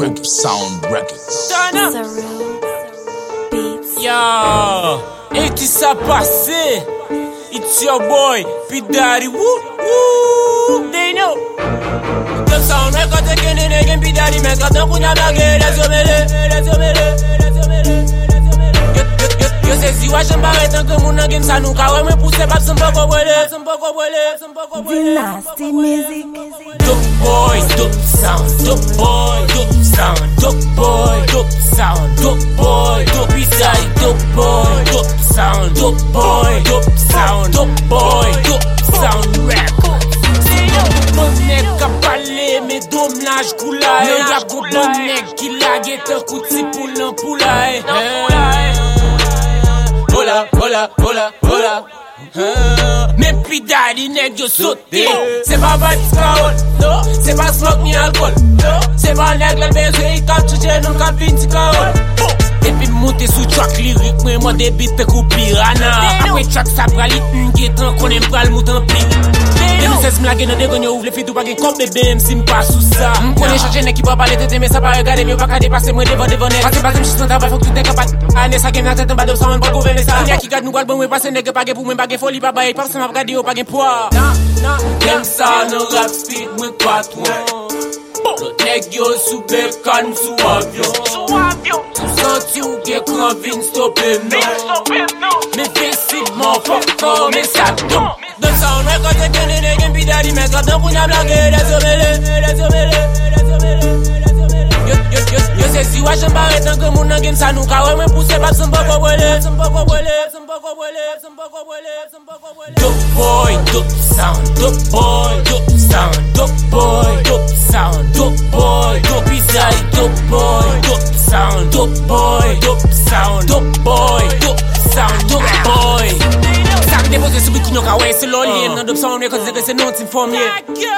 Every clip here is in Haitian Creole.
Dope Sound Records. Turn up. Yo, et qui ça passé? It's your boy, P Daddy. Woo woo. They know. Dope Sound Records again and again. P Daddy make up the kunya blage. Let's go mele. Yo se si wa chambare tant que moun nan gen sa nou ka wè mwen pousse pap san poko wele. Dynasty music. Dope boy, dope sound, dope boy, dope sound, dope boy, dope sound, dope boy, dope inside, dope boy, dope sound, dope boy, dope sound, dope boy, dope sound rap. Bon nèg ka pale, mais dom laj koula. Nèg a go bon nèg ki la gete kouti pou nan poula. Hola. Mais P Daddy nèg yo sauté. C'est pas batiscaol, non. C'est pas smoke ni alcool, non. C'est pas nèg le besoin il ka toucher nous ka vinti kaol. Et puis monter sous track lyrique, moi des beats coup piranha. Après track ça prali, n'getan qu'on aime pas le mouton pli. Et nous c'est m'la gen de gonyo ouvre fit ou pas gen comme bébé m'sim pas sous ça. M'connais changer nèg qui pas parler tête mais ça pas regarder mieux pas ka dépasser moi devant nèg. Parce que me suis travail faut que tout est capable. Année ça gen tête en bas de ça on pas gouverner ça. Y'a qui garde nous gal bon passer nèg pas gen pour moi pas gen folie pas bail pas ça m'a regarder ou pas gen poids. Non, comme ça no rap speed moi pas trop. Nèg yo sous bécan sous avion. Senti ou gen grand vin stopper non. Mais facilement fuck comme ça tombe. Dope Sound Records again P Daddy make up the kunya blage. Let's go mele. Yo se si wa chambare tant que moun nan gen sa nou ka wè mwen pousse pap san poko wele. Dope boy, dope sound, dope boy, dope sound, dope boy, dope sound, dope boy, dope inside, dope boy, dope sound, dope boy, dope sound, dope boy, dope sound, dope boy. Sak depose sou bit ki nou ka wè se lol lien nan Dope Sound Records deke se non tin form ye.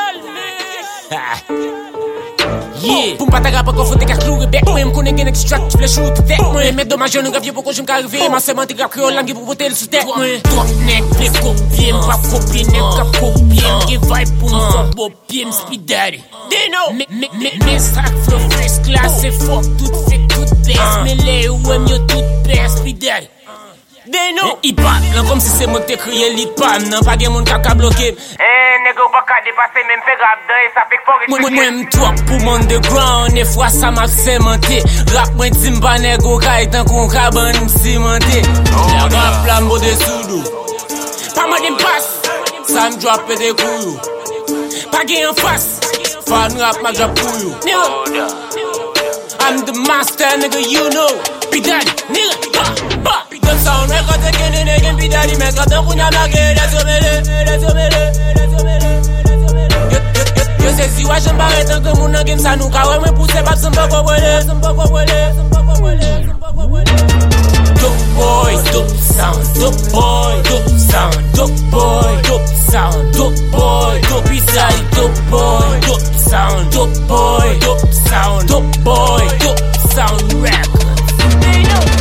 Yeah, pou m'pata grap kon fote kak lou rebek. Mwen m'konnen gen extract ki fle shoot tek. Mwen met dommage nou gavye pou kon jim ka rive. Man seman te grap kreol langi pou pote l sou tek. Drop nek fle kopye, m'pa kopye nek ka kopye. M'ge vibe pou m'fok bopye m'P Daddy. They know. Me sak flow fresh class se fok tout fek tout best. Me le ou em yo tout best P Daddy. They know. Hip hop lan kom si se mwen te kriye lit pan nan pa gen moun ka bloke. Nègre pas qu'à dépasser même fait rap dans et ça fait fort. Moi m'twap pour m'underground et fois ça m'a sémenté. Rap moi timba nègre ka etan kon ka ban m'cimenté. La rap la m'bo de soudou. Pas moi dem passe. Ça m'drop des couilles. Pas gen en face. Fan rap ma drop couilles. I'm the master nigga you know. P Daddy nigga. Dope Sound Records again P Daddy make up the kunya blage. Let's go mele. Yo se si wa chambare tant que moun nan gen sa nou ka wè mwen pousse pap san poko wele. Dope boy, dope sound, dope boy, dope sound, dope boy, dope sound, dope boy, dope inside, dope boy, dope sound, dope boy, dope sound, dope boy, dope sound rap.